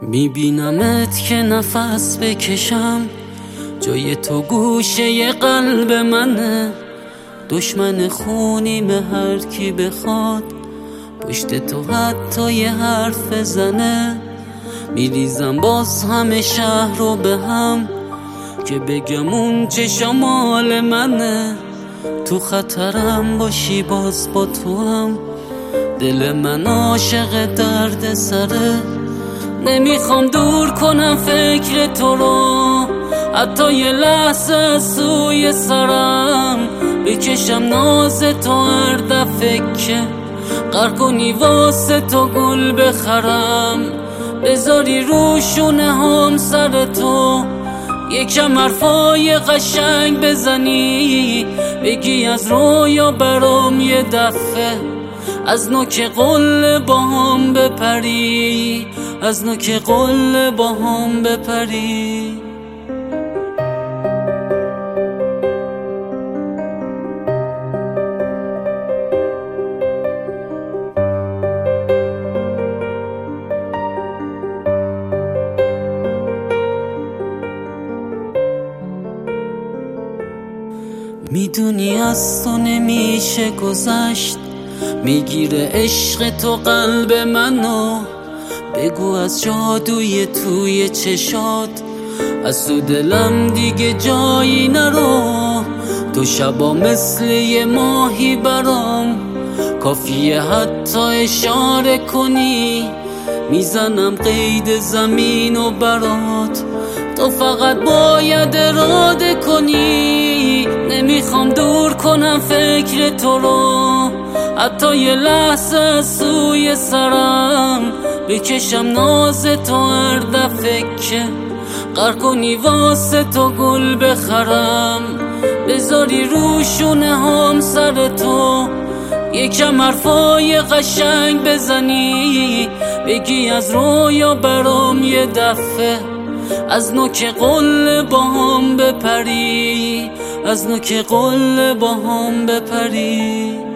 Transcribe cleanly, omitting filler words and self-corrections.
میبینمت که نفس بکشم، جای تو گوشه قلب منه. دشمن خونیم هر کی بخواد پشت تو حتی یه حرف بزنه. میریزم باز همه شهر رو به هم که بگم اون چه مال منه. تو خطرم باشی باز با تو هم، دل من عاشق درد سره. نمیخوام دور کنم فکر تو رو، حتی یه لحظه از سوی سرم بکشم ناز تو هر دفعه که غرق کنی واسه تو گل بخرم. بذاری روشونه هم سر تو یکم حرفای قشنگ بزنی، بگی از رویا برام یه دفعه از نوک قله با هم بپری، از نوک قله با هم بپری. میدونی از تو نمیشه گذشت، میگیره عشق تو قلب منو. بگو از جادوی توی چشات از تو دلم دیگه جایی نرو. تو شبا مثل یه ماهی برام، کافیه حتی اشاره کنی میزنم قید زمین و برات. تو فقط باید اراده کنی، نمیخوام دور کنم فکر تو رو، حتی یه لحظه از سوی سرم بکشم ناز تو هر دفعه که غرق کنی واسه تو گل بخرم. بذاری روشونه هم سر تو یکم حرفای قشنگ بزنی، بگی از رویا برام یه دفعه از نوک قله با هم بپری، از نوک قله با هم بپری.